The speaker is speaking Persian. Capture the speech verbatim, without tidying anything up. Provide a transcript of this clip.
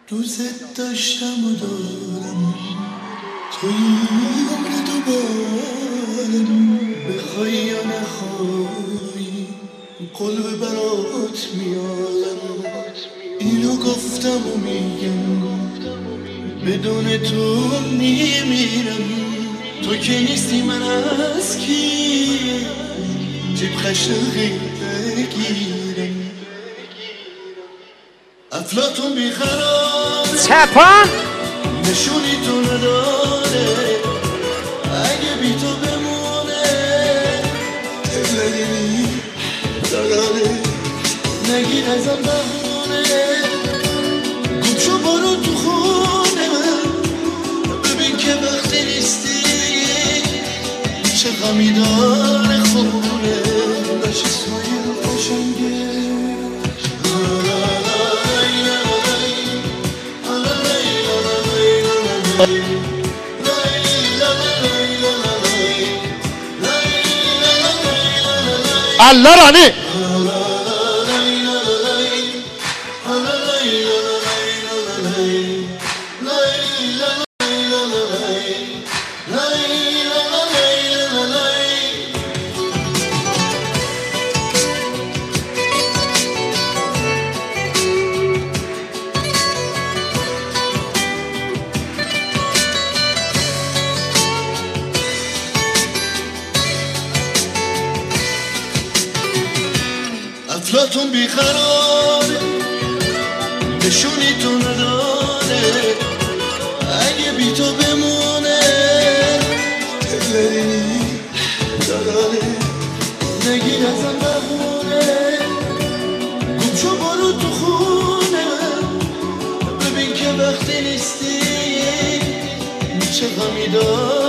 دوست داشتم و دارم توی عمر دوبارم، بخوای یا نخوای قلب برات میارم. اینو گفتم و میگم بدون تو میمیرم. تو که نیستی من از کی جیب خشنقی بگیرم. افلاطون بیخراره چپا نشونی تو نداره، اگه بی تو بمونه دلنی داره. نگیر ازم بهونه گم شو برو تو خونه من، ببین که وقتی نیستی چه غمی داره خونه. بشه سایه قشنگه الله رانی افلاطون بیخراره نشونی تو نداره، اگه بی تو بمونه دلنی داره. نگیر ازم بهونه گم شو برو تو خونه، ببین که وقتی نیستی چه غمی داره.